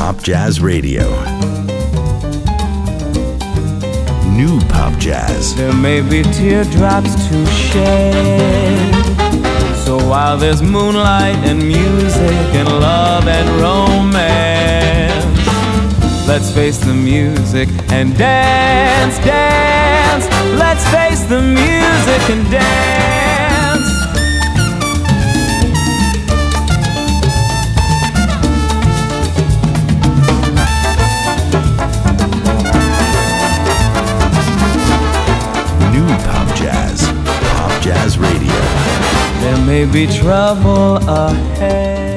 Pop Jazz Radio. New Pop Jazz. There may be teardrops to shed. So while there's moonlight and music and love and romance, let's face the music and dance, dance. Let's face the music and dance. New Pop Jazz. Pop Jazz Radio. There may be trouble ahead.